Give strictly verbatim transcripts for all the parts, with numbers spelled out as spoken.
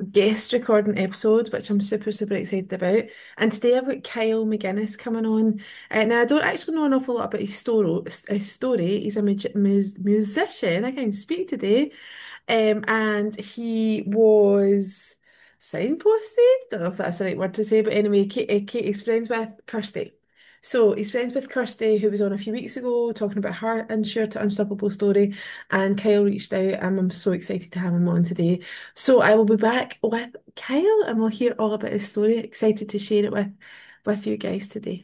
guest recording episodes, which I'm super, super excited about. And today I've got Kyle McGuinness coming on. Uh, now, I don't actually know an awful lot about his story. His story. He's a mu mus musician. I can speak today. Um, and he was signposted. Don't know if that's the right word to say, but anyway, Kate, uh, Kate is friends with Kirsty. So he's friends with Kirsty, who was on a few weeks ago talking about her Insure to Unstoppable story. And Kyle reached out, and I'm so excited to have him on today. So I will be back with Kyle, and we'll hear all about his story. Excited to share it with with you guys today.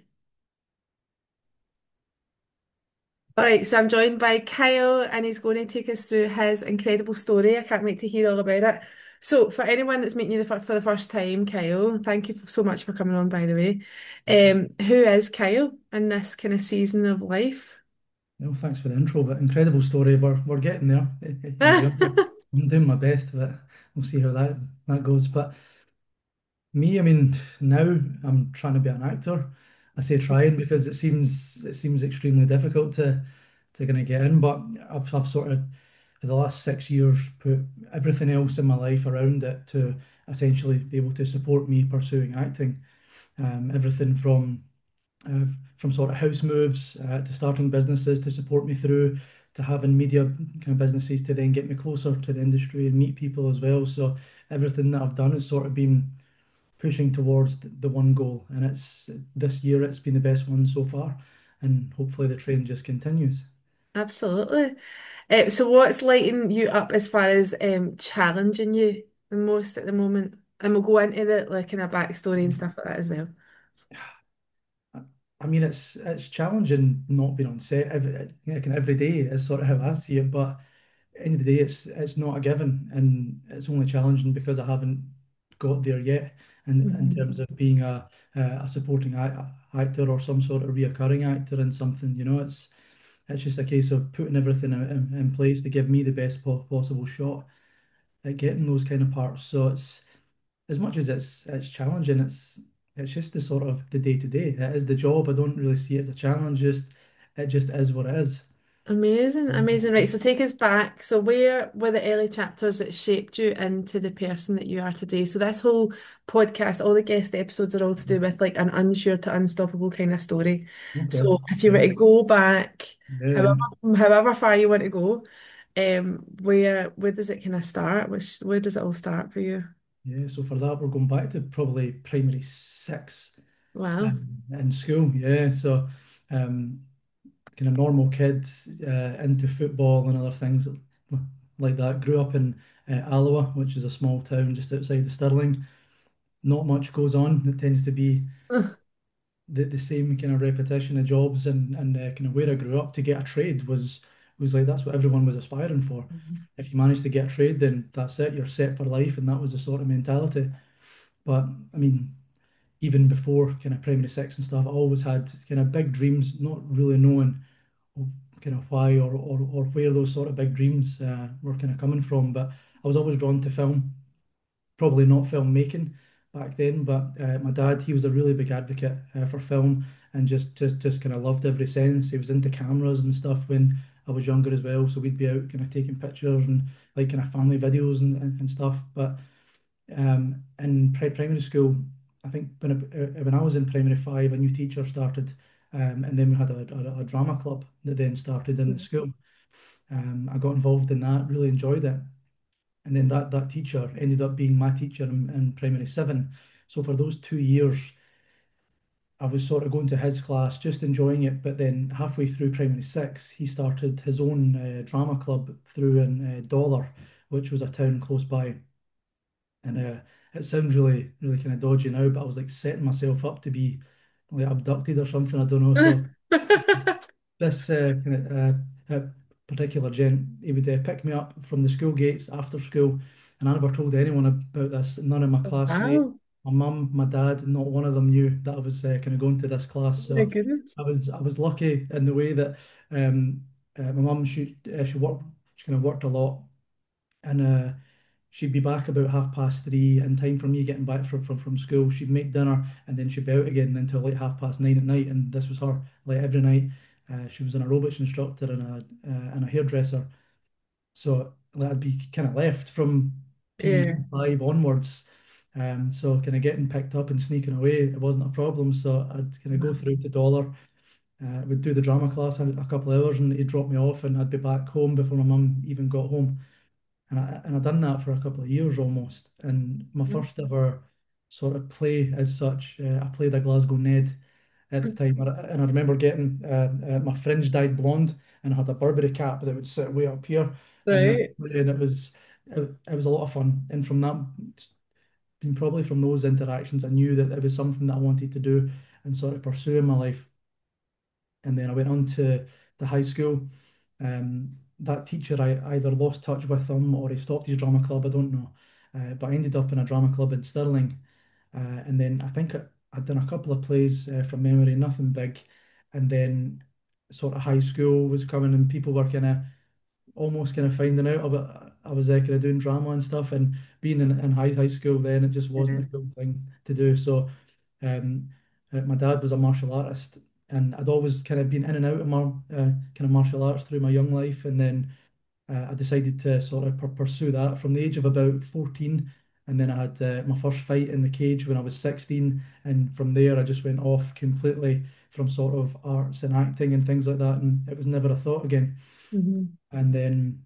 All right, so I'm joined by Kyle, and he's going to take us through his incredible story. I can't wait to hear all about it. So, for anyone that's meeting you the fir- for the first time, Kyle, thank you so much for coming on, by the way. Um, who is Kyle in this kind of season of life? No, thanks for the intro, but incredible story. We're we're getting there. Anyway, I'm, I'm doing my best, but we'll see how that that goes. But me, I mean, now I'm trying to be an actor. I say trying because it seems it seems extremely difficult to to kind of get in. But I've I've sort of for the last six years put everything else in my life around it to essentially be able to support me pursuing acting. Um, everything from uh, from sort of house moves uh, to starting businesses to support me through to having media kind of businesses to then get me closer to the industry and meet people as well. So everything that I've done has sort of been pushing towards the, the one goal, and it's this year it's been the best one so far, and hopefully the train just continues. Absolutely. Uh, so, what's lighting you up as far as um, challenging you the most at the moment? And we'll go into the like kind of backstory and stuff like that as well. I I mean, it's it's challenging not being on set every, like, every day is sort of how I see it, but end of the day, it's it's not a given, and it's only challenging because I haven't got there yet. And in Mhm. terms of being a a, a supporting a- actor or some sort of reoccurring actor in something, you know, it's it's just a case of putting everything in, in, in place to give me the best po possible shot at getting those kind of parts. So it's as much as it's it's challenging, it's it's just the sort of the day to day. It is the job. I don't really see it as a challenge. Just it just is what it is. Amazing, amazing. Right, so take us back. So where were the early chapters that shaped you into the person that you are today? So this whole podcast, all the guest episodes are all to do with like an unsure to unstoppable kind of story. Okay. So if you were Yeah. to go back, Yeah. however Yeah. however far you want to go, um, where where does it kind of start? Which where does it all start for you? Yeah, so for that, we're going back to probably primary six Wow. um, in school. Yeah, so um, kind of normal kids uh, into football and other things like that. Grew up in uh, Alloa, which is a small town just outside of Stirling. Not much goes on. It tends to be the, the same kind of repetition of jobs and and uh, kind of where I grew up to get a trade was was like that's what everyone was aspiring for. If you manage to get a trade, then that's it. You're set for life, and that was the sort of mentality. But I mean, even before kind of primary six and stuff, I always had kind of big dreams, not really knowing kind of why or or, or where those sort of big dreams uh, were kind of coming from. But I was always drawn to film, probably not filmmaking back then, but uh, my dad, he was a really big advocate uh, for film and just just just kind of loved every sense. He was into cameras and stuff when I was younger as well, so we'd be out kind of taking pictures and like kind of family videos and, and, and stuff. But um, in pri primary school, I think when I, uh, when I was in primary five, a new teacher started, um, and then we had a, a, a drama club that then started in the school. Um, I got involved in that, really enjoyed it, and then that that teacher ended up being my teacher in, in primary seven. So for those two years, I was sort of going to his class, just enjoying it. But then halfway through primary six, he started his own uh, drama club through in uh, Dollar, which was a town close by. And uh, it sounds really, really kind of dodgy now, but I was like setting myself up to be like abducted or something. I don't know. So this uh, kind of uh, uh, particular gent, he would uh, pick me up from the school gates after school, and I never told anyone about this. None of my classmates, Wow. my mum, my dad, not one of them knew that I was uh, kind of going to this Oh class. my So goodness. I was I was lucky in the way that um, uh, my mum she uh, she worked she kind of worked a lot, and uh, she'd be back about half past three in time for me getting back from, from, from school. She'd make dinner and then she'd be out again until like half past nine at night. And this was her like every night. Uh, she was an aerobics instructor and a uh, and a hairdresser. So like, I'd be kind of left from. Yeah. P five onwards. Um, so kind of getting picked up and sneaking away, it wasn't a problem. So I'd kind of go through to Dollar, uh, would do the drama class in a couple of hours, and he'd drop me off, and I'd be back home before my mum even got home. And I and I'd done that for a couple of years almost. And my first ever sort of play as such, uh, I played a Glasgow Ned at the time, and I and I remember getting uh, uh, my fringe dyed blonde, and I had a Burberry cap that would sit way up here, and that, Right. and it was it, it was a lot of fun. And from that, been probably from those interactions, I knew that it was something that I wanted to do and sort of pursue in my life. And then I went on to the high school. Um, that teacher, I either lost touch with him or he stopped his drama club. I don't know. Uh, but I ended up in a drama club in Stirling. Uh, and then I think I, I'd done a couple of plays uh, from memory, nothing big. And then sort of high school was coming and people were kind of almost kind of finding out about I was uh, kind of doing drama and stuff. And being in, in high high school then, it just wasn't Yeah. a cool thing to do. So um, uh, my dad was a martial artist, and I'd always kind of been in and out of mar uh, kind of martial arts through my young life, and then uh, I decided to sort of pu- pursue that from the age of about fourteen, and then I had uh, my first fight in the cage when I was sixteen, and from there I just went off completely from sort of arts and acting and things like that, and it was never a thought again. Hmm. And then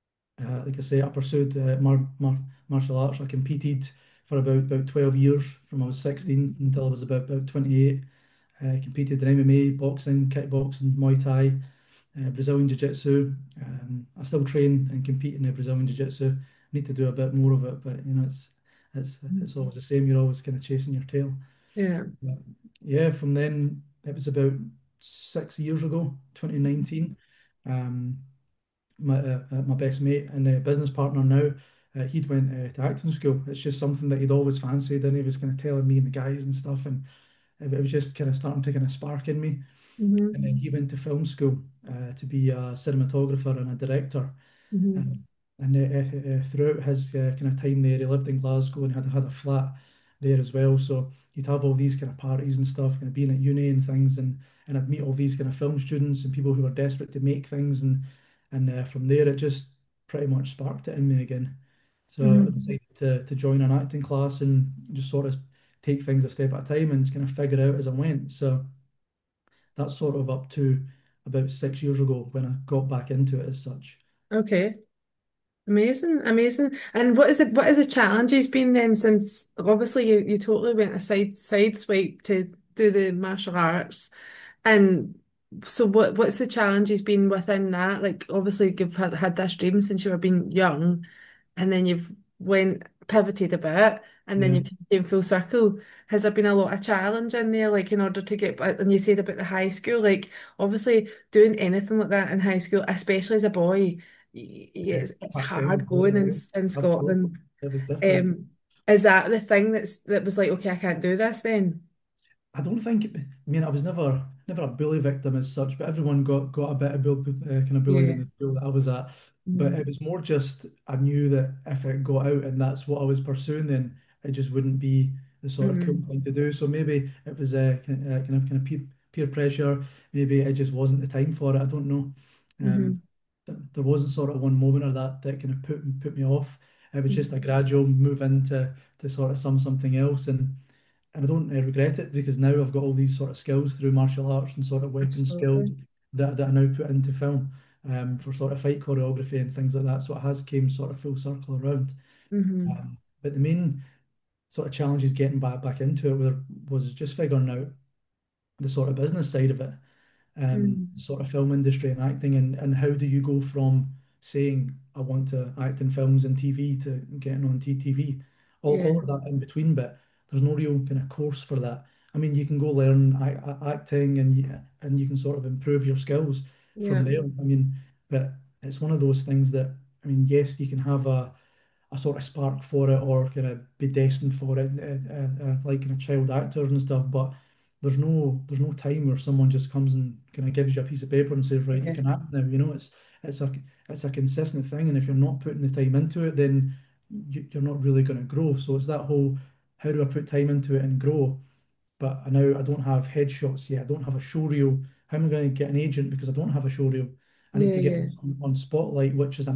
uh, like I say, I pursued uh, mar mar martial arts. I competed for about about twelve years from I was sixteen until I was about about twenty-eight. Uh, competed in M M A, boxing, kickboxing, Muay Thai, uh, Brazilian Jiu-Jitsu. Um, I still train and compete in the Brazilian Jiu-Jitsu. Need to do a bit more of it, but you know, it's it's it's always the same. You're always kind of chasing your tail. Yeah. But, yeah, from then it was about six years ago, twenty nineteen. Um, my uh, uh, my best mate and uh, business partner now, uh, he'd went uh, to acting school. It's just something that he'd always fancied, and he was kind of telling me and the guys and stuff, and it, it was just kind of starting to kind of spark in me. And Hmm. then he went to film school uh, to be a cinematographer and a director. Hmm. And, and uh, uh, uh, throughout his uh, kind of time there, he lived in Glasgow and had had a flat there as well. So you'd have all these kind of parties and stuff, kind of being at uni and things, and and I'd meet all these kind of film students and people who were desperate to make things, and and uh, from there it just pretty much sparked it in me again. So I Hmm. decided to to join an acting class and just sort of take things a step at a time and kind of figure it out as I went. So that's sort of up to about six years ago when I got back into it as such. Okay. Amazing, amazing. And what is it? What is the challenges been then since obviously you, you totally went a side sideswipe to do the martial arts. And so what what's the challenges been within that? Like obviously you've had, had this dream since you were being young, and then you've went pivoted a bit, and then Yeah. you came full circle. Has there been a lot of challenge in there, like in order to get back? And you said about the high school, like obviously doing anything like that in high school, especially as a boy, y- y- Yeah, it's, it's back then, hard going in totally. in Absolutely. Scotland. It was different. Um, is that the thing that's that was like, okay, I can't do this then? I don't think, I mean, I was never never a bully victim as such, but everyone got got a bit of bull, uh, kind of bullied in Yeah. the school that I was at. But Mm-hmm. it was more just I knew that if it got out and that's what I was pursuing, then it just wouldn't be the sort of cool Mm-hmm. thing to do. So maybe it was a uh, kind of kind of, kind of peer, peer pressure. Maybe it just wasn't the time for it. I don't know. Mm-hmm. Um, th- there wasn't sort of one moment or that that kind of put put me off. It was just a gradual move into to sort of some something else, and and I don't uh, regret it because now I've got all these sort of skills through martial arts and sort of weapon skills Absolutely. that, that I now put into film um, for sort of fight choreography and things like that. So it has came sort of full circle around. Mm-hmm. Um, but the main sort of challenges getting back back into it were, was just figuring out the sort of business side of it, um, Mm-hmm. sort of film industry and acting, and, and how do you go from saying I want to act in films and T V to getting on T TV, all, Yeah. all of that in between bit. There's no real kind of course for that. I mean, you can go learn a- a- acting and you, and you can sort of improve your skills from Yeah. there. I mean, but it's one of those things that, I mean, yes, you can have a a sort of spark for it or kind of be destined for it, uh, uh, uh, like kind of child actors and stuff. But there's no there's no time where someone just comes and kind of gives you a piece of paper and says, right, you Yeah. can act now. You know, it's it's a it's a consistent thing, and if you're not putting the time into it, then you, you're not really going to grow. So it's that whole how do I put time into it and grow? But I now I don't have headshots yet. I don't have a show reel. How am I going to get an agent because I don't have a show reel? I need Yeah. to get Yeah. on, on Spotlight, which is an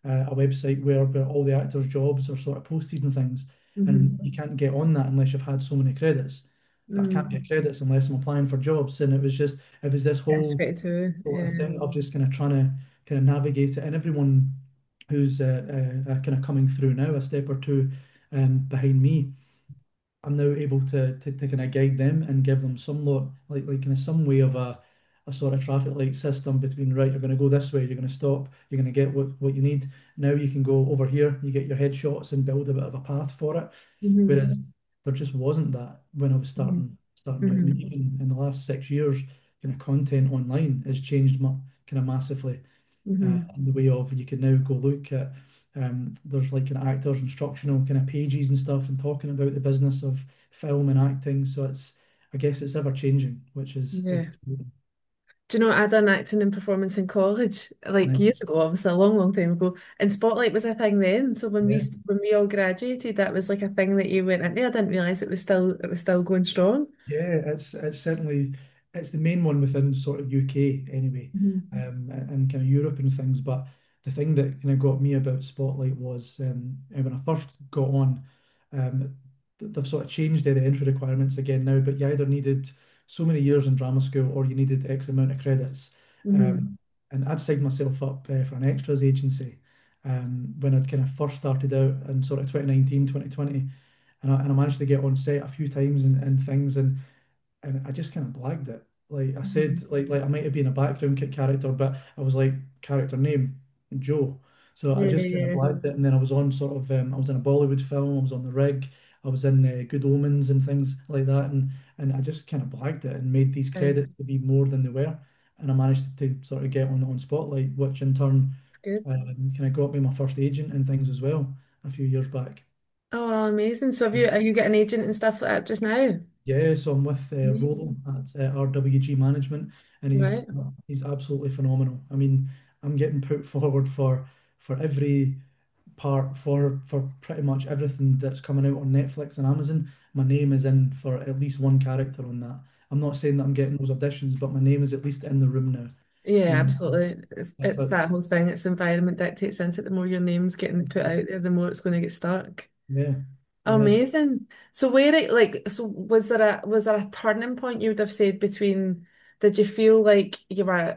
uh, a website where, where all the actors' jobs are sort of posted and things. And Hmm. you can't get on that unless you've had so many credits. But I can't Mm. get credits unless I'm applying for jobs. And it was just, it was this That's whole great too. sort of Yeah. thing of just kind of trying to kind of navigate it. And everyone who's uh, uh, uh, kind of coming through now, a step or two um, behind me, I'm now able to to, to kind of guide them and give them some lot like like kind of some way of a a sort of traffic light system between right, you're going to go this way, you're going to stop, you're going to get what what you need. Now you can go over here, you get your headshots and build a bit of a path for it. Hmm. Whereas there just wasn't that when I was Hmm. starting starting out. I mean, Hmm. even in the last six years, kind of content online has changed ma kind of massively uh, Hmm. in the way of you can now go look at um, there's like an actors instructional kind of pages and stuff and talking about the business of film and acting. So it's I guess it's ever changing, which is is Yeah. exciting. Do you know, I done acting and performance in college, like Right? years ago, obviously a long, long time ago. And Spotlight was a thing then. So when we Yeah. st- when we all graduated, that was like a thing that you went into. I didn't realize it was still it was still going strong. Yeah, it's it's certainly it's the main one within sort of U K anyway, Mhm. um, and, and kind of Europe and things. But the thing that kind of got me about Spotlight was um, uh, when I first got on, um, th- they've sort of changed the entry requirements again now. But you either needed so many years in drama school or you needed X amount of credits. Um, Hmm. and I'd signed myself up uh, for an extras agency um, when I'd kind of first started out in sort of twenty nineteen, twenty twenty, and I, and I managed to get on set a few times and, and things and and I just kind of blagged it. Like I said, like like I might have been a background kick character, but I was like character name Joe. So I Yeah, just kind of yeah. blagged it, and then I was on sort of um, I was in a Bollywood film, I was on The Rig, I was in uh, Good Omens and things like that, and and I just kind of blagged it and made these Okay. credits to be more than they were, and I managed to, sort of get on on Spotlight, which in turn Good. um, kind of got me my first agent and things as well a few years back. Oh, well, amazing. So have you are you getting an agent and stuff like that just now? Yeah, so I'm with uh, Rolo Amazing. at uh, R W G Management, and he's Right. he's absolutely phenomenal. I mean, I'm getting put forward for for every part for for pretty much everything that's coming out on Netflix and Amazon. My name is in for at least one character on that. I'm not saying that I'm getting those auditions, but my name is at least in the room now. Yeah, You know, it's, absolutely. It's, it's it's a, that whole thing. It's environment dictates into it. The more your name's getting put out there, the more it's going to get stuck. yeah, yeah. Amazing. So where it like so was there a was there a turning point you would have said between did you feel like you were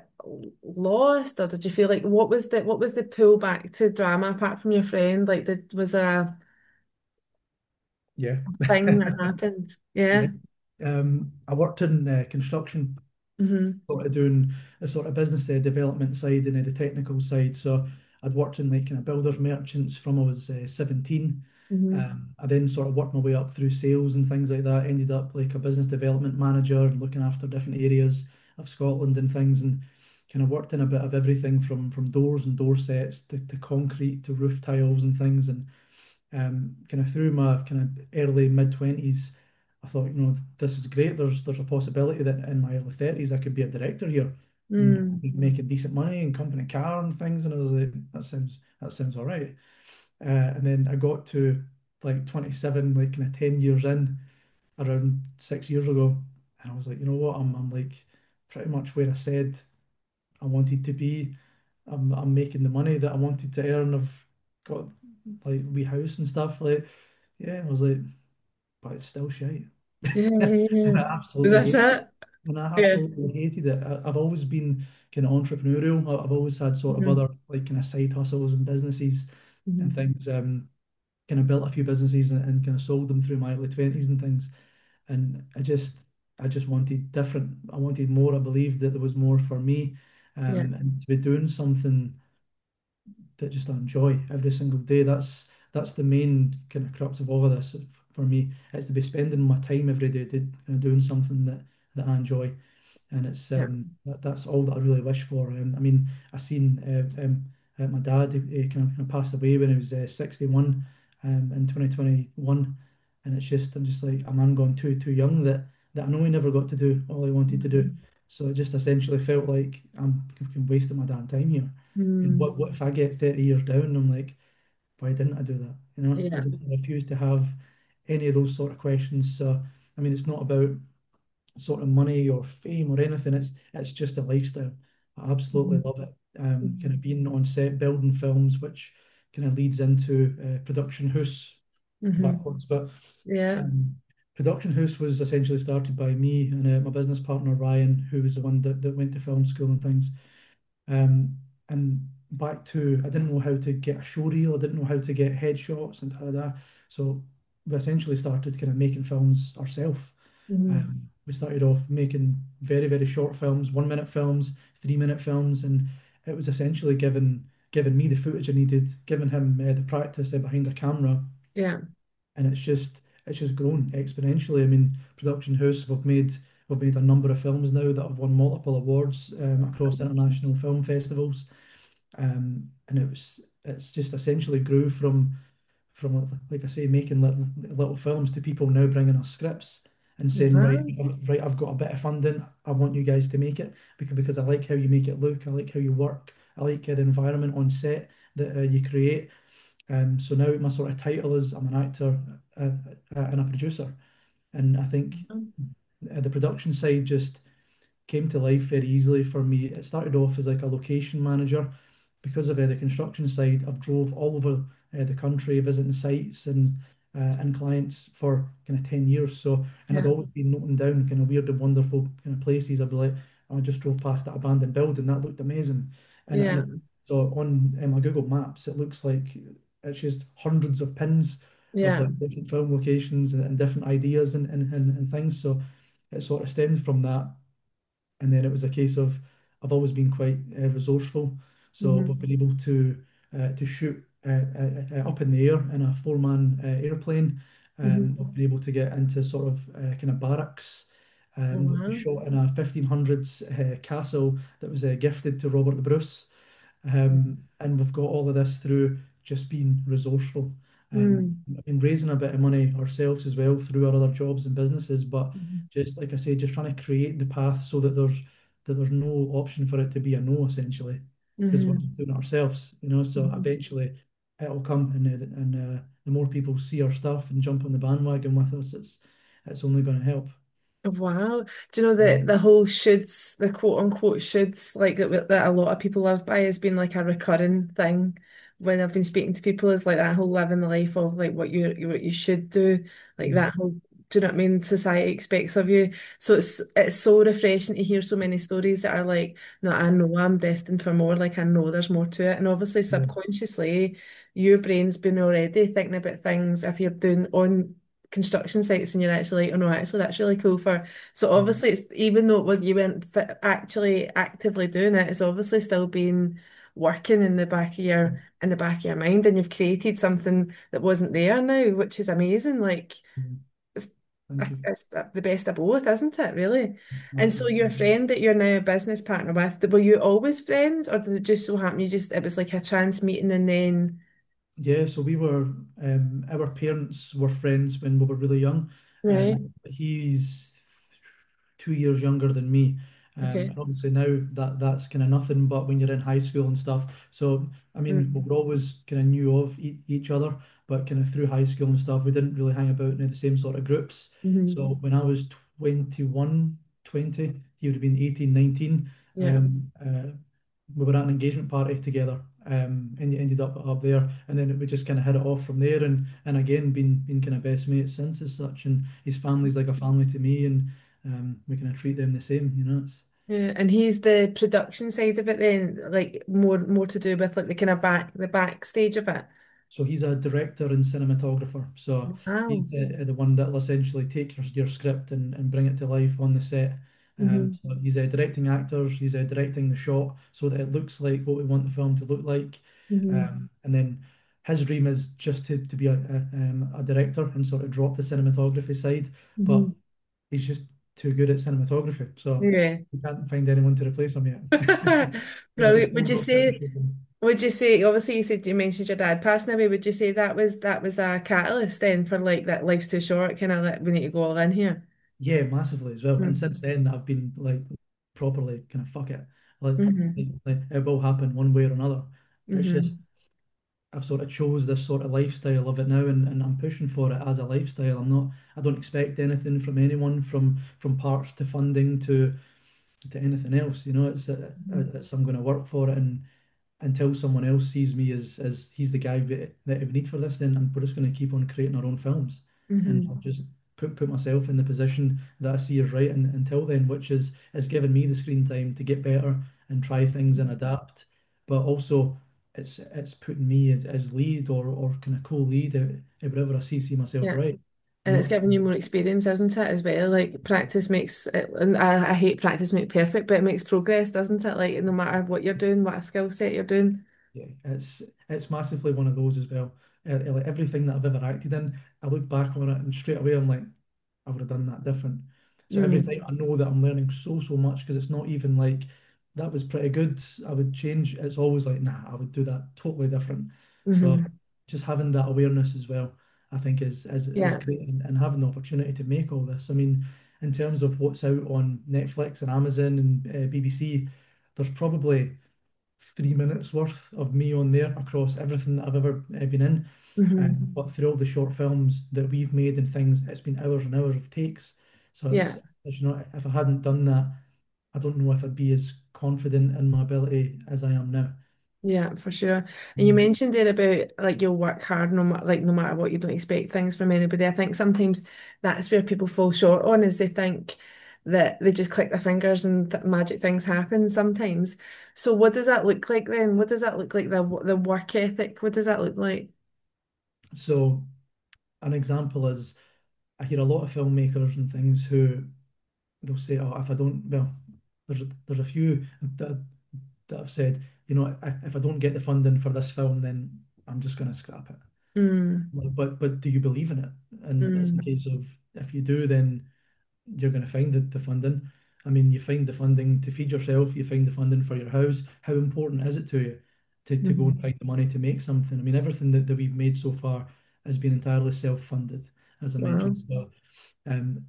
lost or did you feel like what was the what was the pull back to drama apart from your friend? Like did was there a Yeah. thing that happened? Yeah. Yeah. Um, I worked in uh, construction Hmm. sort of doing the sort of business uh, development side and uh, the technical side. So I'd worked in like kind of builders merchants from I was uh, seventeen. Hmm. Um, I then sort of worked my way up through sales and things like that. Ended up like a business development manager and looking after different areas of Scotland and things, and kind of worked in a bit of everything from from doors and door sets to, to concrete to roof tiles and things. And um, kind of through my kind of early mid twenties, I thought, you know, this is great. There's there's a possibility that in my early thirties I could be a director here and Mm. be making decent money and company car and things. And I was like, that sounds that sounds all right. Uh, and then I got to like twenty-seven, like kind of ten years in, around six years ago, and I was like, you know what, I'm I'm like pretty much where I said I wanted to be. I'm I'm making the money that I wanted to earn. I've got like wee house and stuff. Like, yeah, I was like, but it's still shite. Yeah, yeah, And yeah. I absolutely That's hate it. and I Yeah. absolutely hated it. I, I've always been kind of entrepreneurial. I- I've always had sort of Hmm. other like kind of side hustles and businesses and Hmm. things. Um, kind of built a few businesses and, and kind of sold them through my early twenties and things. And I just I just wanted different. I wanted more. I believed that there was more for me. Yeah. Um, and to be doing something that just I enjoy every single day. That's that's the main kind of crux of all of this for me. It's to be spending my time every day to, uh, doing something that that I enjoy, and it's Yeah. um that, that's all that I really wish for. Um, I mean, I seen uh, um uh, my dad he, he kind of, kind of passed away when he was uh, sixty-one um in twenty twenty-one, and it's just I'm just like a man gone too too young that that I know he never got to do all he wanted to do. So it just essentially felt like I'm, I'm wasting my damn time here. And Mm. what what if I get thirty years down and I'm like, why didn't I do that? You know, I Yeah. just refuse to have any of those sort of questions. So I mean, it's not about sort of money or fame or anything. It's it's just a lifestyle. I absolutely Mhm. love it. um, kind of Mhm. being on set, building films, which kind of leads into uh, production house Mhm. backwards. But Yeah. um, production house was essentially started by me and uh, my business partner Ryan, who was the one that, that went to film school and things. Um, and back to, I didn't know how to get a show reel, I didn't know how to get headshots and da da da. So we essentially started kind of making films ourselves. Mhm. Um, we started off making very, very short films, one minute films, three minute films, and it was essentially giving giving me the footage I needed, giving him uh, the practice uh, behind the camera, Yeah. and it's just it's just grown exponentially. I mean, Production House, we've made we've made a number of films now that have won multiple awards um, across international film festivals, um, and it was it's just essentially grew from from like I say, making little little films to people now bringing us scripts and saying, right, Wow. right, I've got a bit of funding, I want you guys to make it because because I like how you make it look, I like how you work, I like uh, the environment on set that uh, you create. Um, so now my sort of title is I'm an actor uh, uh, and a producer, and I think uh, the production side just came to life very easily for me. It started off as like a location manager. Because of uh, the construction side, I've drove all over uh, the country visiting sites and uh, and clients for kind of ten years. So, and I'd Yeah. always been noting down kind of weird and wonderful kind of places. I'd be like, "Oh, I just drove past that abandoned building, that looked amazing." And, and Yeah. it, so on uh, my Google Maps, it looks like it's just hundreds of pins of Yeah. like different film locations and, and different ideas and, and, and, and things. So it sort of stemmed from that. And then it was a case of I've always been quite uh, resourceful, so we've Mhm. been able to uh, to shoot uh, uh, uh, up in the air in a four-man uh, airplane. Um, we've Mhm. been able to get into sort of uh, kind of barracks. Um, we've Wow. shot in a fifteen hundreds uh, castle that was uh, gifted to Robert the Bruce. Um, and we've got all of this through just being resourceful. Um, Mm. I mean, raising a bit of money ourselves as well through our other jobs and businesses, but Mhm. just like I say, just trying to create the path so that there's that there's no option for it to be a no, essentially, because we're just Mhm. doing it ourselves, you know. So Mhm. eventually, it'll come, and uh, and uh, the more people see our stuff and jump on the bandwagon with us, it's it's only going to help. Wow. Do you know that Mm. the whole shoulds, the quote unquote shoulds, like that, that a lot of people live by has been like a recurring thing when I've been speaking to people is like that whole living the life of like what you what you should do, like Yeah, that whole, do you know what I mean, society expects of you. So it's it's so refreshing to hear so many stories that are like, no, I know I'm destined for more, like I know there's more to it. And obviously yeah, subconsciously your brain's been already thinking about things if you're doing on construction sites and you're actually like, oh no, actually that's really cool for. So mm, obviously it's even though it was you weren't fi- actually actively doing it, it's obviously still been working in the back of yeah, your in the back of your mind, and you've created something that wasn't there now, which is amazing. Like mm. it's Thank you. it's the best of both, isn't it, really? And so your Absolutely. friend that you're now a business partner with, were you always friends, or did it just so happen you just it was like a chance meeting and then Yeah, so we were, um, our parents were friends when we were really young. right? Um, he's two years younger than me. Um, Okay. and obviously now that that's kind of nothing, but when you're in high school and stuff. So, I mean, we Mm-hmm. were always kind of knew of e each other, but kind of through high school and stuff, we didn't really hang about in the same sort of groups. Mm-hmm. So when I was twenty-one, twenty, he would have been eighteen, nineteen. Yeah. Um, uh, we were at an engagement party together, um, and you ended up up there, and then we just kind of hit it off from there, and and again, been been kind of best mates since as such, and his family's like a family to me, and um, we kind of treat them the same, you know. It's Yeah, and he's the production side of it then, like more more to do with like the kind of back the backstage of it. So he's a director and cinematographer. So Wow. he's uh, the one that'll essentially take your, your script and, and bring it to life on the set. Um, Hmm. so he's uh, directing actors, he's uh, directing the shot so that it looks like what we want the film to look like. Hmm. Um, and then his dream is just to, to be a, a, um, a director and sort of drop the cinematography side. But Hmm. he's just too good at cinematography. So Yeah. we can't find anyone to replace him yet. But we Brilliant. still Would you got a bit of a say, show to do. would you say, obviously you said you mentioned your dad passing away, would you say that was that was a catalyst then for like that life's too short, kind of like we need to go all in here? Yeah, massively as well. And Mm-hmm. since then, I've been like properly kind of fuck it. Like, like, Hmm. like it will happen one way or another. It's Hmm. just I've sort of chose this sort of lifestyle of it now, and, and I'm pushing for it as a lifestyle. I'm not. I don't expect anything from anyone, from from parts to funding to to anything else. You know, it's, uh, it's I'm going to work for it, and until someone else sees me as as he's the guy that, that we need for this, then I'm, we're just going to keep on creating our own films, and Hmm. I'll just put put myself in the position that I see as right. And until then, which is is giving me the screen time to get better and try things and adapt, but also it's it's putting me as, as lead or or kind of co-lead uh, wherever I see see myself Yeah. right. You And it's know. giving you more experience, isn't it, as well? Like practice makes it, and I, I hate practice make perfect, but it makes progress, doesn't it? Like no matter what you're doing, what skill set you're doing. Yeah, it's it's massively one of those as well. Uh, like everything that I've ever acted in, I look back on it and straight away I'm like, I would have done that different. So every Mm. time I know that I'm learning so so much because it's not even like that was pretty good. I would change. It's always like, nah, I would do that totally different. So Hmm. just having that awareness as well, I think is is is Yeah. great, and, and having the opportunity to make all this. I mean, in terms of what's out on Netflix and Amazon and uh, B B C, there's probably three minutes worth of me on there across everything that I've ever uh, been in. Um, Hmm. but through all the short films that we've made and things, it's been hours and hours of takes. So it's, Yeah. as you know, if I hadn't done that, I don't know if I'd be as confident in my ability as I am now. Yeah, for sure. And you Mm. mentioned there about like you'll work hard no matter like no matter what, you don't expect things from anybody. I think sometimes that's where people fall short on is they think that they just click their fingers and th magic things happen sometimes. So what does that look like then? What does that look like, the the work ethic? What does that look like? So an example is I hear a lot of filmmakers and things who they'll say, "Oh, if I don't, well, there's a, there's a few that that have said, you know, if, if I don't get the funding for this film, then I'm just going to scrap it." Mm, Like, But but do you believe in it? And it's a mm, case of if you do, then you're going to find the, the funding. I mean, you find the funding to feed yourself, you find the funding for your house. How important is it to you to, to go and mm. find the money to make something? I mean, everything that, that we've made so far has been entirely self-funded, as I mentioned. Wow. So um,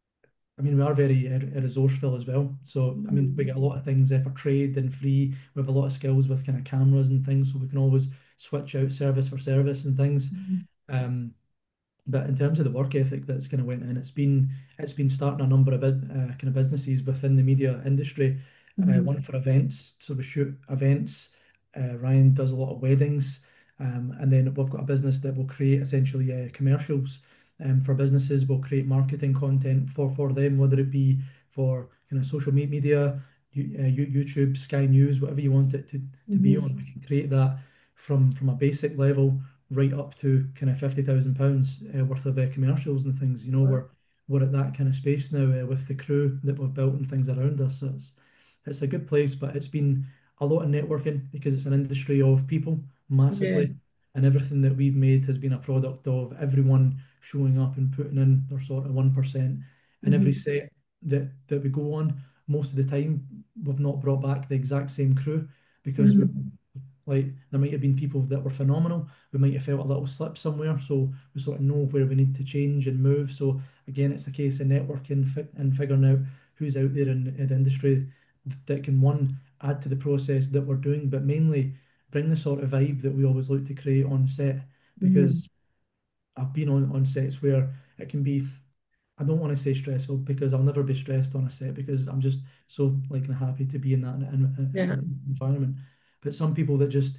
I mean, we are very uh, resourceful as well. So, I mean, we Mm, get a lot of things uh, for trade and free. We have a lot of skills with kind of cameras and things, so we can always switch out service for service and things. mm, Um, but in terms of the work ethic that's kind of went in, it's been it's been starting a number of bit, uh, kind of businesses within the media industry. Uh, mm, one for events, so we shoot events. Uh, Ryan does a lot of weddings, um, and then we've got a business that will create essentially uh, commercials um, for businesses. We'll create marketing content for for them, whether it be for kind of social me- media, you, uh, you- YouTube, Sky News, whatever you want it to to be mhm. on. We can create that from from a basic level right up to kind of fifty thousand pounds uh, worth of uh, commercials and things. You know, Wow. we're we're at that kind of space now uh, with the crew that we've built and things around us. So it's it's a good place, but it's been a lot of networking because it's an industry of people Yeah. massively, and everything that we've made has been a product of everyone showing up and putting in their sort of one percent. And every Mhm, set that that we go on, most of the time we've not brought back the exact same crew because we mhm. like there might have been people that were phenomenal. We might have felt a little slip somewhere, so we sort of know where we need to change and move. So again, it's a case of networking fi and figuring out who's out there in, in the industry that can one add to the process that we're doing, but mainly bring the sort of vibe that we always look to create on set. Mhm. Because I've been on on sets where it can be. I don't want to say stressful because I'll never be stressed on a set because I'm just so like happy to be in that in, in, Yeah. in environment. But some people that just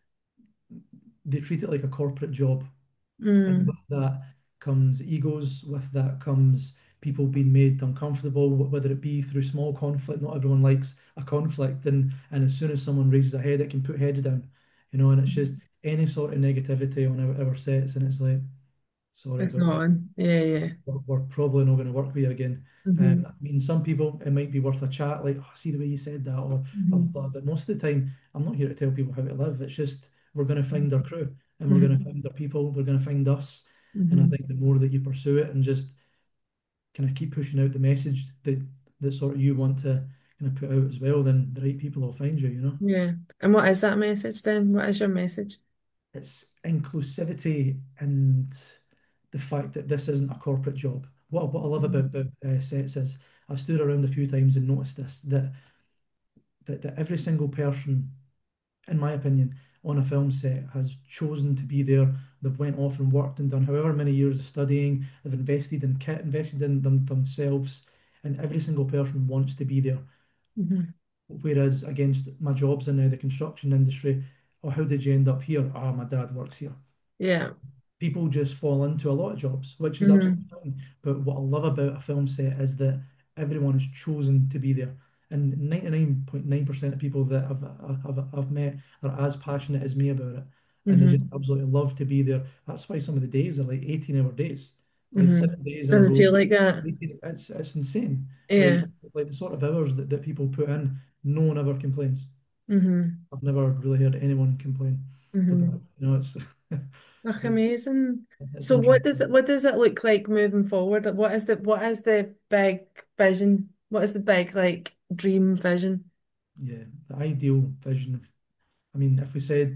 they treat it like a corporate job. And with Mm. that comes egos, with that comes people being made uncomfortable, wh- whether it be through small conflict. Not everyone likes a conflict, and and as soon as someone raises a head, it can put heads down, you know. And it's just any sort of negativity on our, our sets, and it's like, sorry, It's but not on. Yeah, yeah. we're, we're probably not going to work with you again. Um, Hmm. I mean, some people it might be worth a chat, like, oh, see the way you said that, or blah, blah, Hmm. blah. But most of the time, I'm not here to tell people how to live. It's just we're going to find our crew and we're going to Hmm. find our people. They're going to find us. And I Hmm. think the more that you pursue it and just kind of keep pushing out the message that that sort of you want to kind of put out as well, then the right people will find you. You know, Yeah. And what is that message then? What is your message? it's inclusivity and the fact that this isn't a corporate job. What what I love about, Mhm. about uh, sets is I've stood around a few times and noticed this that that, that every single person, in my opinion, on a film set has chosen to be there. They've went off and worked and done however many years of studying. They've invested in kit, invested in them themselves, and every single person wants to be there. Hmm. Whereas against my jobs in uh, the construction industry, oh, how did you end up here? Ah, my dad works here. Yeah. People just fall into a lot of jobs, which is absolutely Hmm. fine. But what I love about a film set is that everyone has chosen to be there. And ninety-nine point nine percent of people that I've, I've, I've met are as passionate as me about it. And they just Hmm. absolutely love to be there. That's why some of the days are like eighteen hour days, like Hmm. seven days in a Doesn't row. feel like that. eighteen It's, it's insane. Like, Yeah. like the sort of hours that, that people put in, no one ever complains. Hmm. I've never really heard anyone complain for that. Hmm. You know, it's, Ugh, it's, amazing. it's So what does interesting. it what does it look like moving forward? Like, what is the what is the big vision? What is the big like dream vision? Yeah, the ideal vision of, I mean, if we said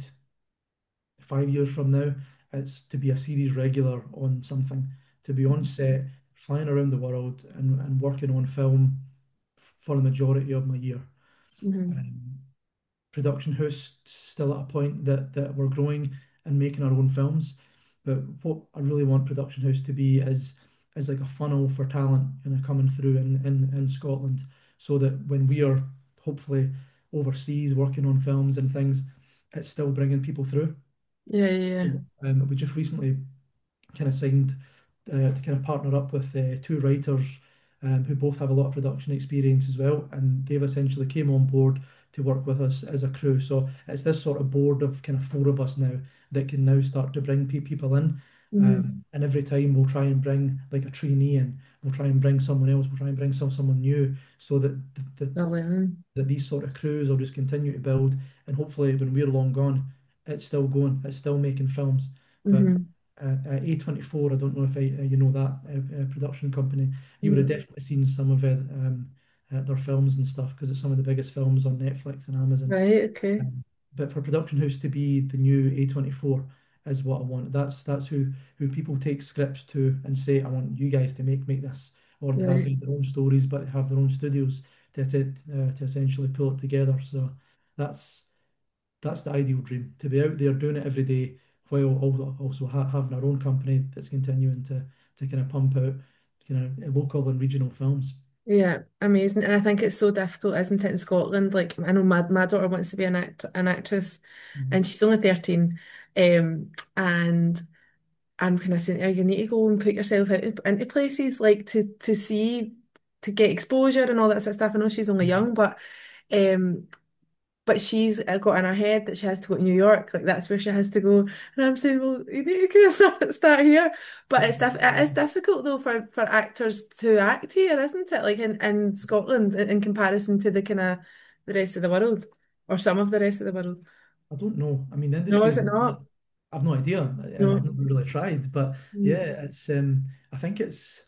five years from now, it's to be a series regular on something, to be on set, flying around the world and, and working on film for the majority of my year. Hmm. Um, production house still at a point that that we're growing and making our own films. But what I really want production house to be is is like a funnel for talent kind of coming through in, in, in Scotland, so that when we are hopefully overseas working on films and things, it's still bringing people through. Yeah, yeah. Um, we just recently kind of signed uh, to kind of partner up with uh, two writers um, who both have a lot of production experience as well, and they've essentially came on board to work with us as a crew. So it's this sort of board of kind of four of us now that can now start to bring pe people in. Hmm. Um, and every time we'll try and bring like a trainee in, we'll try and bring someone else, we'll try and bring some someone new, so that that The learning. that these sort of crews will just continue to build, and hopefully when we're long gone, it's still going, it's still making films. But Hmm. uh, uh, A twenty-four, I don't know if I, uh, you know that uh, uh, production company. You would have Hmm. definitely seen some of it, um, uh, their films and stuff because it's some of the biggest films on Netflix and Amazon. Right, okay. Um, but for production house to be the new A twenty-four is what I want. That's that's who who people take scripts to and say, I want you guys to make make this, or they have Right. their own stories, but they have their own studios to to, uh, to essentially pull it together. So that's that's the ideal dream, to be out there doing it every day while al- also ha having our own company that's continuing to to kind of pump out kind of local and regional films. Yeah, amazing. And I think it's so difficult, isn't it, in Scotland? Like I know my my daughter wants to be an act an actress Mhm. and she's only thirteen. Um and I'm kind of saying, oh, you need to go and put yourself out into places like to to see to get exposure and all that sort of stuff. I know she's only young, but um but she's uh, got in her head that she has to go to New York, like that's where she has to go. And I'm saying, well, you need to kind of start, start here. But it's diff it is difficult though for for actors to act here, isn't it? Like in, in Scotland, in, in comparison to the kind of the rest of the world, or some of the rest of the world. I don't know. I mean, the No, industry is is, it not? I've no idea. I- I've No. never really tried, but Mm. yeah, it's um, I think it's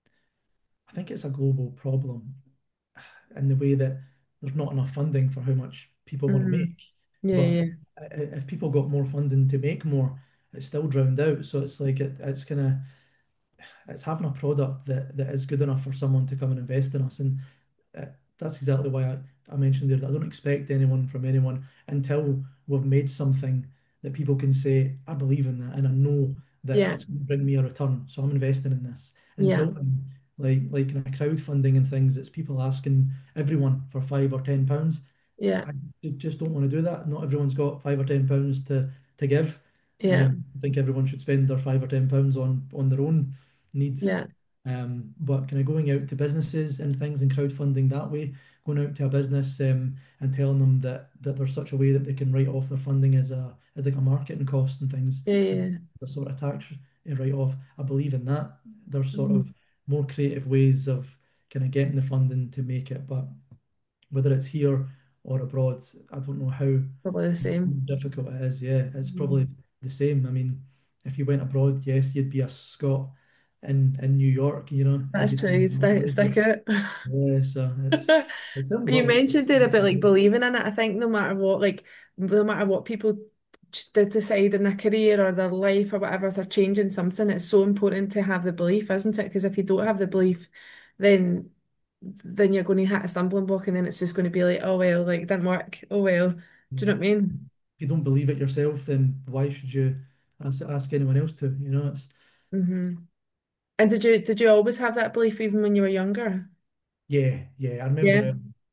I think it's a global problem in the way that there's not enough funding for how much people want to Mm. make. Yeah, But yeah, i- i- if people got more funding to make more, it's still drowned out. So it's like it, it's kind of it's having a product that that is good enough for someone to come and invest in us. And uh, that's exactly why I, I mentioned there that I don't expect anyone from anyone until we've made something that people can say, I believe in that and I know that yeah, it's going to bring me a return. So I'm investing in this. yeah, Until then, like like kind of crowdfunding and things, it's people asking everyone for five or ten pounds. yeah, I ju- just don't want to do that. Not everyone's got five or ten pounds to to give. yeah, Um, I think everyone should spend their five or ten pounds on on their own needs. yeah, Um, but kind of going out to businesses and things and crowdfunding that way, going out to a business um, and telling them that that there's such a way that they can write off their funding as a as like a marketing cost and things, yeah, and yeah. the sort of tax write off. I believe in that. There's sort of Mhm. more creative ways of kind of getting the funding to make it, but whether it's here or abroad, I don't know how Probably the same. difficult it is. Yeah, it's Mhm. probably the same. I mean, if you went abroad, yes, you'd be a Scot in in New York, you know, you'd That's be true. doing You that stick way, but stick it. yeah, so it's it's certainly You got mentioned there about like believing in it. I think no matter what, like no matter what people ch- did decide in their career or their life or whatever, if they're changing something, it's so important to have the belief, isn't it? Because if you don't have the belief, then then you're going to hit a stumbling block, and then it's just going to be like, oh well, like didn't work. Oh well. Do you know if what I mean? you don't believe it yourself, then why should you ask, ask anyone else to? You know, it's Hmm. And did you did you always have that belief even when you were younger? yeah, yeah. I remember Yeah. it.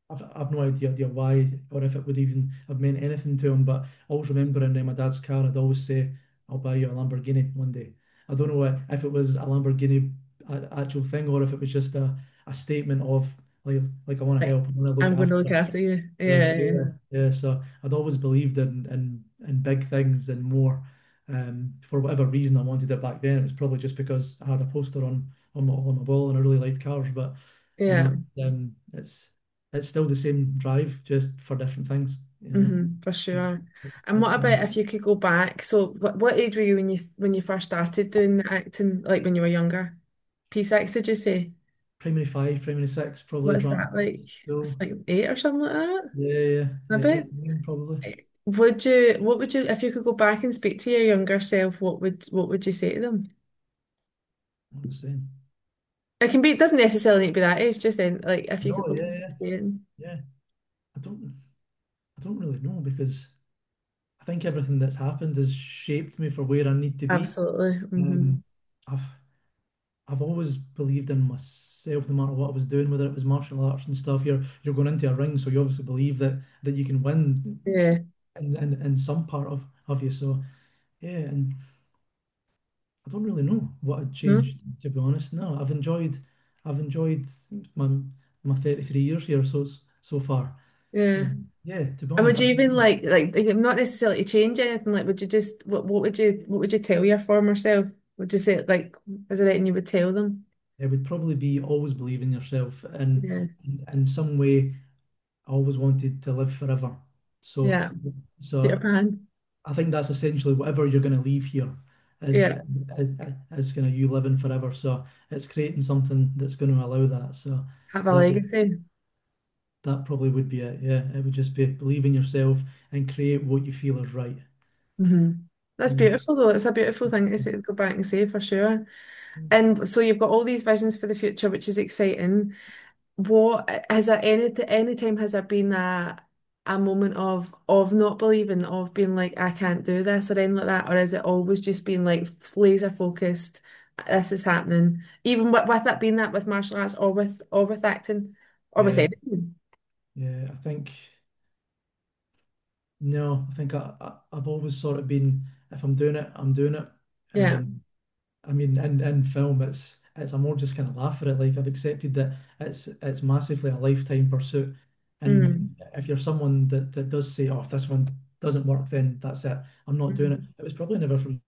I've, I've no idea, idea why or if it would even have meant anything to him. But I always remember in uh, my dad's car, I'd always say, "I'll buy you a Lamborghini one day." I don't know what, if it was a Lamborghini a- actual thing or if it was just a, a statement of like like I want to Like, help, I want to look I'm going to look after. after you. Uh, Yeah, yeah, yeah, yeah. So I'd always believed in in in big things and more. Um, for whatever reason, I wanted it back then. It was probably just because I had a poster on on my on my wall and I really liked cars. But I yeah. mean, um, it's it's still the same drive, just for different things. You know, Hmm, for it's, sure. it's, And what it's about um, if you could go back? So, what, what age were you when you when you first started doing the acting? Like when you were younger? P six, did you say? primary five, primary six, probably What's drama that like? It's school. like eight or something like that, Yeah, yeah, yeah, eight, maybe. nine, probably. Would you? What would you? If you could go back and speak to your younger self, what would what would you say to them? What was I saying? It can be. It doesn't necessarily need to be that age. Just then, like if you No, could go back yeah, and yeah, say it. yeah. I don't, I don't really know because I think everything that's happened has shaped me for where I need to be. Absolutely. Hmm. Um, I've I've always believed in myself, no matter what I was doing, whether it was martial arts and stuff. You're you're going into a ring, so you obviously believe that that you can win Yeah. in in, in some part of of you. So yeah, and I don't really know what I'd No? change, to be honest. No, I've enjoyed I've enjoyed my my thirty-three years here so so far. Yeah. So yeah, to be And honest, would I you don't even know. like like like, not necessarily to change anything? Like, would you just what what would you what would you tell your former self? Would you say like is there anything you would tell them? It would probably be always believe in yourself, and Yeah. in, in some way, I always wanted to live forever. So Yeah. Peter so Pan. I think that's essentially whatever you're going to leave here is Yeah. is, is going to you living forever. So it's creating something that's going to allow that. So Have a that would legacy. that probably would be it. Yeah, it would just be believe in yourself and create what you feel is right. Hmm. That's Yeah. beautiful though. It's a beautiful thing to say, go back and say for sure. And so you've got all these visions for the future, which is exciting. What has there any any time has there been a a moment of of not believing, of being like, I can't do this or anything like that? Or is it always just been like laser focused, this is happening? Even with, with it being that with martial arts or with or with acting or with Yeah, anything. yeah. I think no. I think I, I I've always sort of been if I'm doing it, I'm doing it. Yeah. Um, I mean, in, in film, it's it's I'm more just kind of laugh at it. Like I've accepted that it's it's massively a lifetime pursuit, and Mm, if you're someone that that does say, "Oh, if this one doesn't work, then that's it. I'm not doing it." mhm, It was probably never for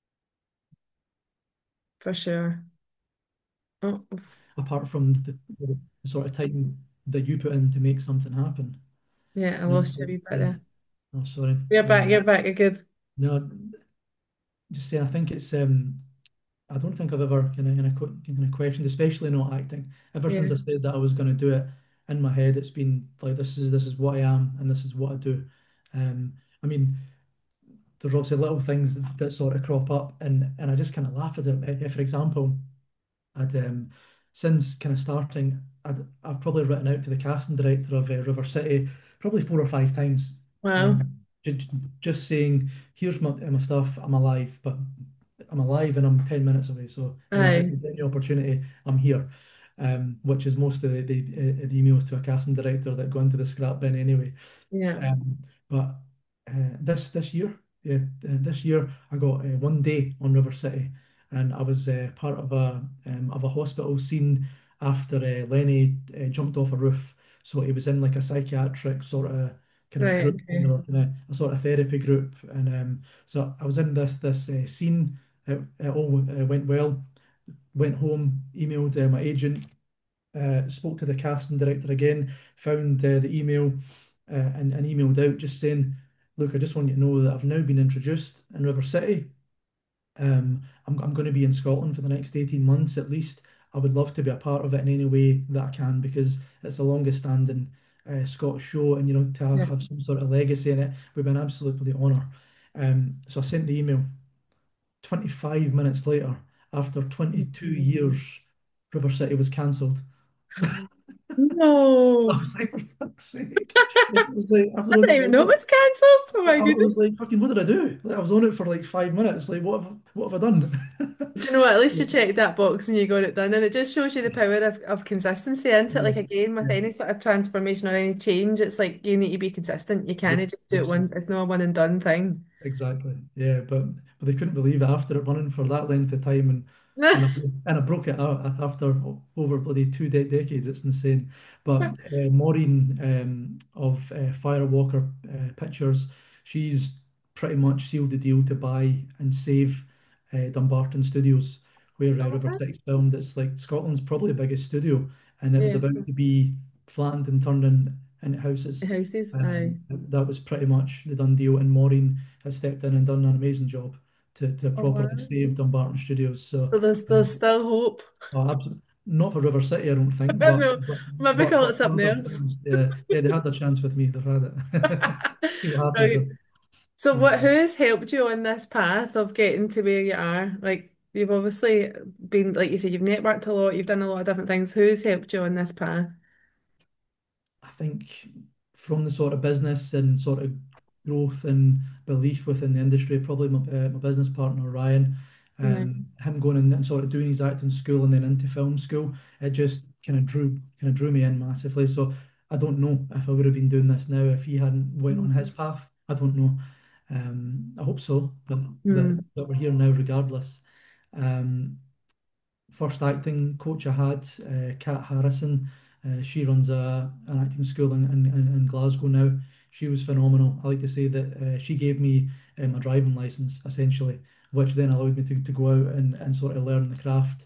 for sure. Oh, oof. apart from the, the sort of time that you put in to make something happen. Yeah, I You know, lost you a wee it's, bit uh, there. oh, sorry. You're back, Um, you're back, you're good. no, just saying. I think it's um. I don't think I've ever kind of, kind of, kind of questioned, especially not acting. Ever Yeah, since I said that I was going to do it in my head, it's been like this is this is what I am and this is what I do. Um, I mean, there's obviously little things that, that sort of crop up, and and I just kind of laugh at it. Eh, For example, I'd um, since kind of starting, I'd, I've probably written out to the casting director of uh, River City probably four or five times, well, um, ju- just saying, "Here's my my stuff. I'm alive, but I'm alive and I'm ten minutes away. So you know, if aye, you get any opportunity, I'm here." Um, which is most of the, the, uh, the emails to a casting director that go into the scrap bin anyway. yeah, Um, but uh, this this year, yeah, uh, this year I got uh, one day on River City, and I was uh, part of a um, of a hospital scene after uh, Lenny uh, jumped off a roof. So he was in like a psychiatric sort of kind of right, group, you okay, know, kind of a sort of therapy group, and um, so I was in this this uh, scene. It, it all uh, went well. Went home, emailed uh, my agent, uh, spoke to the casting director again, found uh, the email uh, and, and emailed out just saying, look, I just want you to know that I've now been introduced in River City. Um, I'm, I'm going to be in Scotland for the next eighteen months at least. I would love to be a part of it in any way that I can because it's the longest standing uh, Scottish show, and you know, to have, yeah, have some sort of legacy in it would be an absolutely honour. Um, so I sent the email. twenty-five minutes later, after twenty-two years, River City was cancelled. I No. was like, for fuck's sake. I was like, I was I on didn't it even know it like, was cancelled. Oh my I was goodness. like, fucking, what did I do? Like, I was on it for like five minutes. Like, what have, what have I done? Do you know what? At least you checked that box and you got it done. And it just shows you the power of, of consistency, isn't it? Yeah, Like again, with yeah, any sort of transformation or any change, it's like you need to be consistent. You yeah, can't just do it one, absolutely. it's not a one and done thing. Exactly. Yeah, but but they couldn't believe it after it running for that length of time, and and I, and I broke it out after o- over bloody two de decades. It's insane. But uh, Maureen um, of uh, Firewalker uh, Pictures, she's pretty much sealed the deal to buy and save uh, Dumbarton Studios, where uh, Oh, River okay. Styx filmed. It's like Scotland's probably the biggest studio, and it was Yeah, about to be flattened and turned in, into the houses. houses. Um, Aye. that was pretty much the done deal, and Maureen has stepped in and done an amazing job to, to Oh, properly wow. save Dumbarton Studios. So, So there's there's um, still hope. oh, absolutely not for River City, I don't think, I but know. but Maybe but call for, it for something other else. films, yeah, yeah, they had their chance with me. They've had it. See what happens. Right. If, So what, who um, has helped you on this path of getting to where you are? Like you've obviously been, like you said, you've networked a lot, you've done a lot of different things. Who's helped you on this path? I think from the sort of business and sort of growth and belief within the industry, probably my, uh, my business partner Ryan, Right. um, him going in and sort of doing his acting school and then into film school, it just kind of drew kind of drew me in massively. So I don't know if I would have been doing this now if he hadn't went on his Mm. path. I don't know. Um, I hope so, but that, Mm. that we're here now regardless. Um, First acting coach I had, uh, Kat Harrison. Uh, she runs a an acting school in, in, in in Glasgow now. She was phenomenal. I like to say that uh, she gave me um, a driving license essentially, which then allowed me to, to go out and, and sort of learn the craft.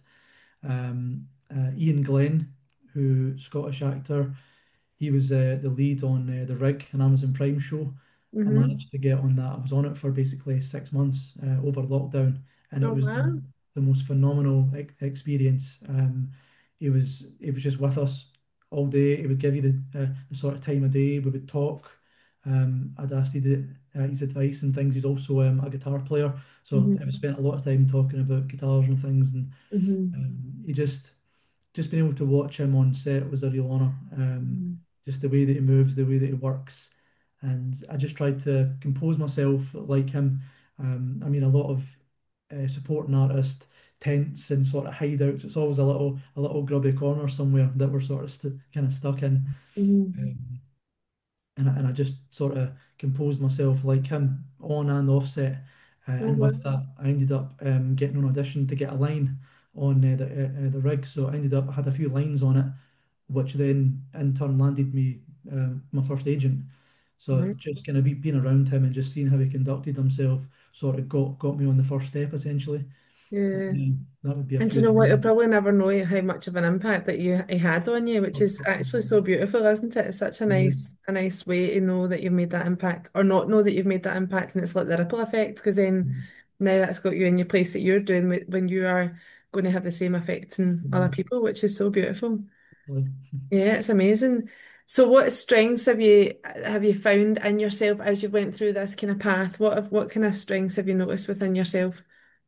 Um, uh, Ian Glenn, who Scottish actor, he was uh, the lead on uh, the Rig, an Amazon Prime show. I Hmm. managed to get on that. I was on it for basically six months uh, over lockdown, and it Oh was the, wow. the most phenomenal ex experience. Um, he was he was just with us all day. He would give you the, uh, the sort of time of day. We would talk. Um, I'd asked his, uh, his advice and things. He's also um, a guitar player, so I Hmm. spent a lot of time talking about guitars and things. And Hmm. um, he just just being able to watch him on set was a real honor. Um, just the way that he moves, the way that he works, and I just tried to compose myself like him. Um, I mean, a lot of uh, supporting artist tents and sort of hideouts. It's always a little a little grubby corner somewhere that we're sort of st kind of stuck in. Hmm. Um, and I, and I just sort of composed myself like him on and offset. Uh, Oh and wow. with that, I ended up um, getting an audition to get a line on uh, the uh, uh, the rig. So I ended up I had a few lines on it, which then in turn landed me um, my first agent. So Right. just kind of be, being around him and just seeing how he conducted himself sort of got got me on the first step essentially. But, Yeah. yeah, that would be a And do few you of know the what? You'll main. probably never know how much of an impact that you he had on you, which is actually so beautiful, isn't it? It's such a Yeah. nice, a nice way to know that you've made that impact, or not know that you've made that impact, and it's like the ripple effect. Because then now that's got you in your place that you're doing wh- when you are going to have the same effect in other Yeah. people, which is so beautiful. Like, Yeah, it's amazing. So, what strengths have you have you found in yourself as you went through this kind of path? What have, what kind of strengths have you noticed within yourself?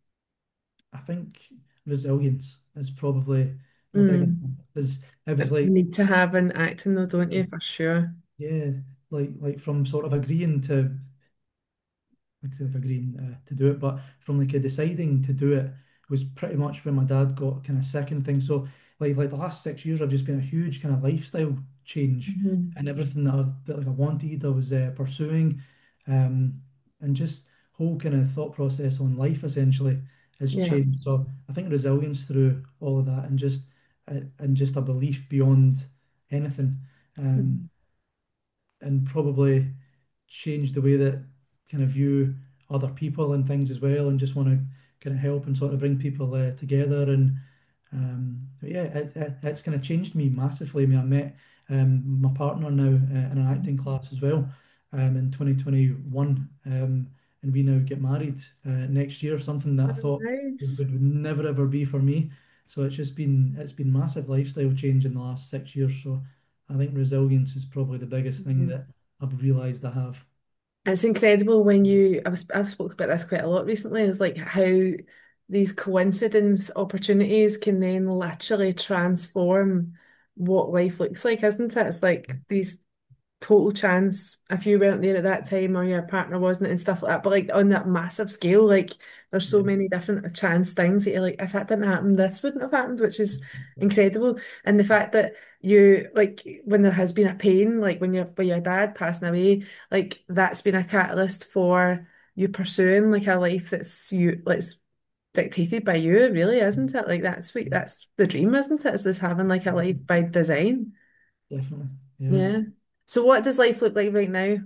I think resilience is probably my biggest Mm. one. Because it was That you like, need to have in acting though, don't you? For sure. yeah, like like from sort of agreeing to like I said, if agreeing uh, to do it, but from like a deciding to do it was pretty much when my dad got kind of sick and things. So like like the last six years, I've just been a huge kind of lifestyle change, Hmm. and everything that I've that like I wanted, I was uh, pursuing, um, and just whole kind of thought process on life essentially has Yeah. changed. So I think resilience through all of that, and just uh, and just a belief beyond anything. Um, Mhm. and probably change the way that kind of view other people and things as well, and just want to kind of help and sort of bring people uh, together. And um, but yeah, it, it, it's kind of changed me massively. I mean, I met um, my partner now uh, in an acting class as well um, in twenty twenty-one, um, and we now get married uh, next year. Something that I Oh, thought would, nice. would never ever be for me. So it's just been it's been massive lifestyle change in the last six years. So I think resilience is probably the biggest thing Mhm. that I've realized I have. It's incredible when you, I've, I've spoken about this quite a lot recently, is like how these coincidence opportunities can then literally transform. what life looks like, isn't it? It's like these total chance if you weren't there at that time or your partner wasn't and stuff like that. But like on that massive scale, like there's so Yeah. many different chance things that you're like, if that didn't happen, this wouldn't have happened, which is incredible. And the fact that you like when there has been a pain, like when your when your dad passing away, like that's been a catalyst for you pursuing like a life that's you like it's dictated by you, really, isn't it? Like that's what that's the dream, isn't it? Is this having like a life by design? Definitely. Yeah. Yeah. So what does life look like right now?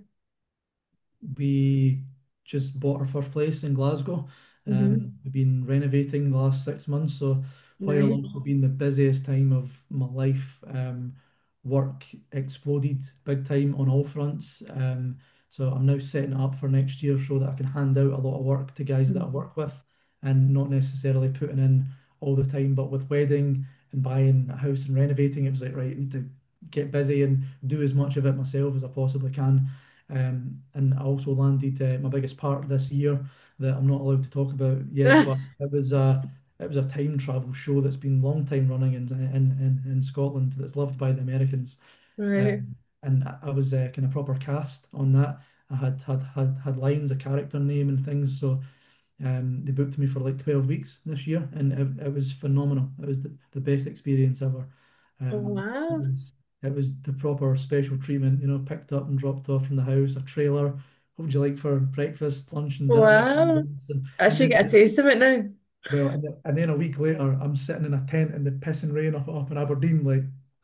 We just bought our first place in Glasgow. Hmm. Um, we've been renovating the last six months, so while Nice. also being the busiest time of my life, um, work exploded big time on all fronts. Um, so I'm now setting it up for next year so that I can hand out a lot of work to guys that I Mhm. work with and not necessarily putting in all the time. But with wedding and buying a house and renovating, it was like, right, I need to get busy and do as much of it myself as I possibly can. Um, and I also landed uh, my biggest part this year that I'm not allowed to talk about yet, but it was a it was a time travel show that's been a long time running in in in, in Scotland that's loved by the Americans. Right. Um, and I I was uh, kind of proper cast on that. I had had had had lines, a character name, and things. So um, they booked me for like twelve weeks this year, and it, it was phenomenal. It was the, the best experience ever. Um, it Wow. was it was the proper special treatment, you know, picked up and dropped off from the house, a trailer. What would you like for breakfast, lunch, and dinner? Wow. And, I and should get a then, taste of it now. well, and then, and then a week later, I'm sitting in a tent in the pissing rain up, up in Aberdeen, like.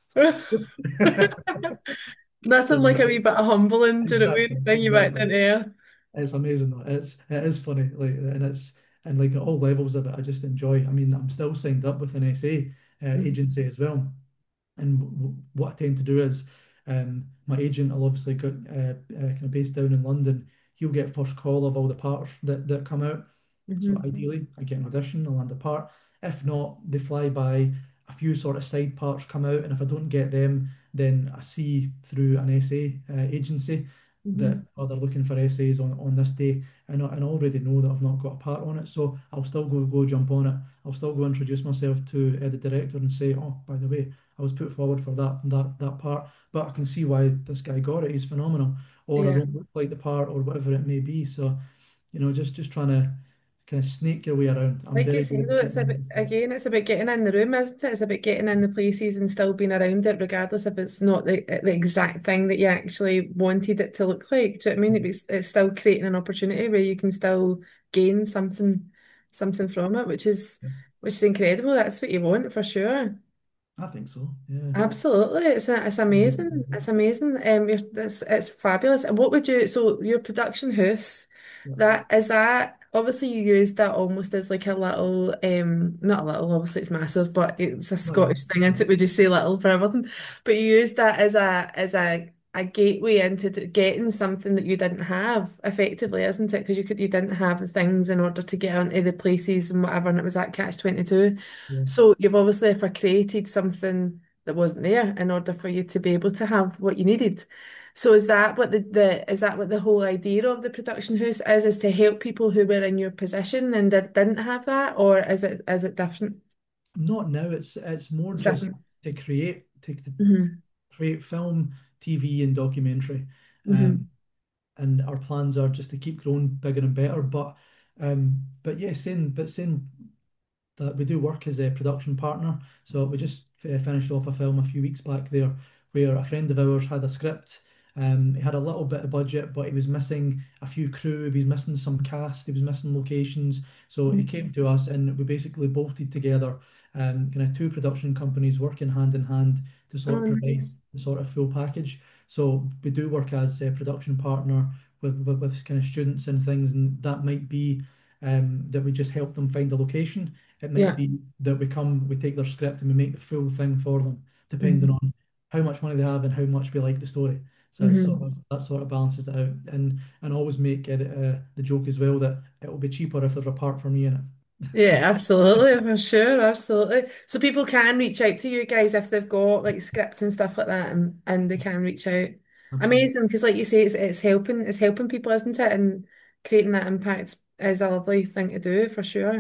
Nothing So like a wee bit of humbling, do you know what I exactly, mean? Bring you back exactly. down to earth. It's amazing though. It's it is funny, like, and it's and like at all levels of it, I just enjoy. I mean, I'm still signed up with an S A uh, Mhm. agency as well, and w w- what I tend to do is, um, my agent will obviously got uh, uh, kind of based down in London. He'll get first call of all the parts that that come out. So Mhm. ideally, I get an audition, I land a part. If not, they fly by. A few sort of side parts come out, and if I don't get them, then I see through an S A uh, agency that Mhm. oh, they're looking for S As on, on this day, and I, and I already know that I've not got a part on it, so I'll still go go jump on it. I'll still go introduce myself to uh, the director and say, oh, by the way, I was put forward for that that that part, but I can see why this guy got it. He's phenomenal, or I Yeah. don't look like the part, or whatever it may be. So, you know, just just trying to kind of snake your way around. I'm Like you very say good though, at it's getting about into stuff. again, it's about getting in the room, isn't it? It's about getting in the places and still being around it, regardless if it's not the the exact thing that you actually wanted it to look like. Do you know what I mean? It's it's still creating an opportunity where you can still gain something something from it, which is Yeah, which is incredible. That's what you want for sure. I think so. Yeah. Absolutely, it's it's amazing. It's amazing. Um, you're, it's it's fabulous. And what would you? So your production house, Yeah. that is that. Obviously, you used that almost as like a little, um, not a little. Obviously, it's massive, but it's a No, no. Scottish thing, isn't it? Would you say little for everything? But you used that as a as a a gateway into d- getting something that you didn't have, effectively, isn't it? Because you could you didn't have the things in order to get onto the places and whatever, and it was that catch twenty-two. Yeah. So you've obviously therefore created something that wasn't there in order for you to be able to have what you needed. So is that what the, the is that what the whole idea of the production house is, is to help people who were in your position and that didn't have that, or is it is it different? Not now. It's it's more It's just different. to create to, to Hmm. create film, T V, and documentary. Um, Hmm. and our plans are just to keep growing bigger and better. But um, but yeah, saying but saying that we do work as a production partner. So we just uh, finished off a film a few weeks back there where a friend of ours had a script. Um, he had a little bit of budget, but he was missing a few crew. He was missing some cast. He was missing locations. So he came to us, and we basically bolted together um, kind of two production companies working hand in hand to sort Oh, of provide nice. the sort of full package. So we do work as a production partner with, with, with kind of students and things, and that might be um, that we just help them find a location. It might Yeah. be that we come, we take their script and we make the full thing for them, depending Hmm. on how much money they have and how much we like the story. So it's sort Hmm. of that sort of balances it out, and and always make it, uh, the joke as well that it will be cheaper if there's a part for me in it. Yeah, absolutely, for sure, absolutely. So people can reach out to you guys if they've got like scripts and stuff like that, and and they can reach out. Absolutely. Amazing, because like you say, it's it's helping, it's helping people, isn't it? And creating that impact is a lovely thing to do for sure.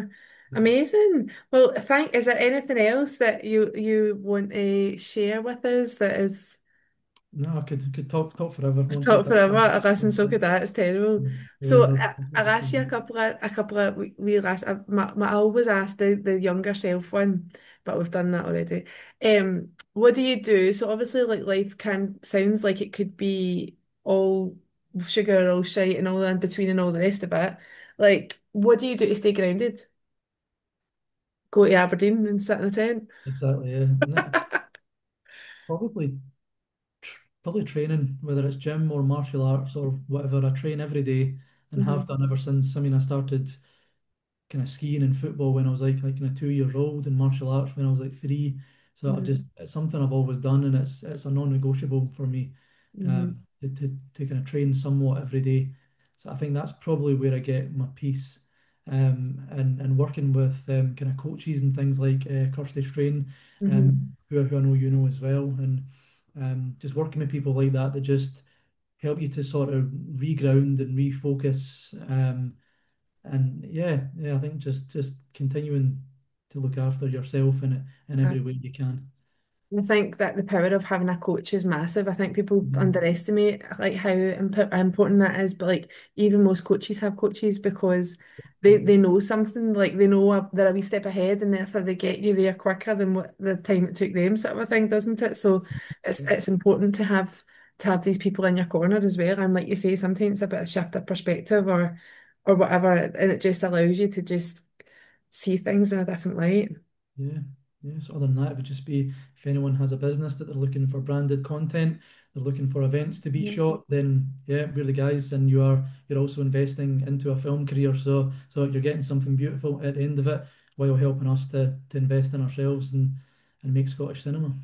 Amazing. Well, thank, is there anything else that you you want to share with us that is No, I could could talk talk forever once we talk touch forever? on I listen, so it. could that. It's terrible. Yeah, So no, I, completely I'll ask you a understand. couple of a couple of wee wee last. I, my, my, I always ask the the younger self one, but we've done that already. Um, what do you do? So obviously, like life can sounds like it could be all sugar, all shite, and all that in between, and all the rest of it. Like, what do you do to stay grounded? Go to Aberdeen and sit in a tent? Exactly, yeah. No, probably tr probably training, whether it's gym or martial arts or whatever. I train every day and have Hmm. done ever since. I mean, I started kind of skiing and football when I was like like kind of two years old, and martial arts when I was like three. So I've Hmm. just it's something I've always done, and it's it's a non-negotiable for me, um, Hmm. to, to to kind of train somewhat every day. So I think that's probably where I get my peace. Um, and and working with um, kind of coaches and things like uh, Kirsty Strain, um, Hmm. who, who I know you know as well, and um, just working with people like that that just help you to sort of reground and refocus. Um, and yeah, yeah, I think just just continuing to look after yourself in in every way you can. I think that the power of having a coach is massive. I think people Mhm. underestimate like how imp important that is. But like even most coaches have coaches because they Mhm. they know something. Like they know a, they're a wee step ahead, and therefore they get you there quicker than what the time it took them, sort of a thing, doesn't it? So it's it's important to have to have these people in your corner as well. And like you say, sometimes it's a bit of shift of perspective or or whatever, and it just allows you to just see things in a different light. Yeah, yeah. So other than that, it would just be if anyone has a business that they're looking for branded content, they're looking for events to be Yes. shot, then yeah, we're the guys, and you are you're also investing into a film career. So so you're getting something beautiful at the end of it while helping us to to invest in ourselves and and make Scottish cinema.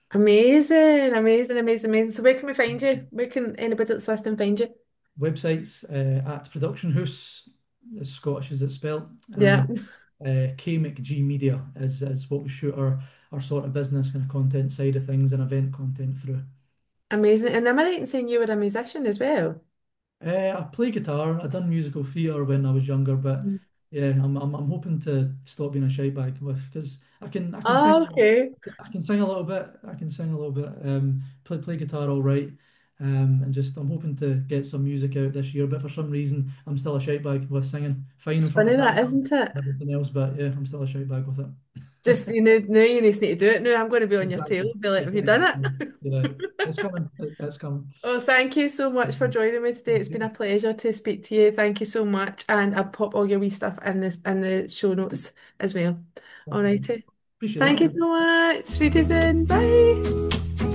Amazing, amazing, amazing, amazing. So where can we find you? Where can anybody that's listening find you? Websites uh, at Production House, as Scottish as it's spelt, Yeah, and uh, K M C G Media is, is what we shoot our, our sort of business kind of content side of things and event content through. amazing. And am I right in saying you were a musician as well? Uh, I play guitar. I done musical theatre when I was younger, but Mhm. yeah, I'm I'm, I'm hoping to stop being a shy bag with because I can I can Oh, sing okay. I can sing a little bit. I can sing a little bit. Um, play play guitar all right. Um, and just I'm hoping to get some music out this year, but for some reason I'm still a shite bag with singing. Fine It's in front funny of that, cameras isn't it? and everything else, but yeah, I'm still a shite bag with it. Just you know, now you just need to do it. Now I'm going to be on your tail Exactly. and be like, have you done Exactly. So, it? yeah, it's coming. It- It's coming. Oh, thank you so much for joining me today. It's been Okay. a pleasure to speak to you. Thank you so much. And I'll pop all your wee stuff in the in the show notes as well. All Thank you. righty. Appreciate Thank you that. so much. Sweet soon. Bye.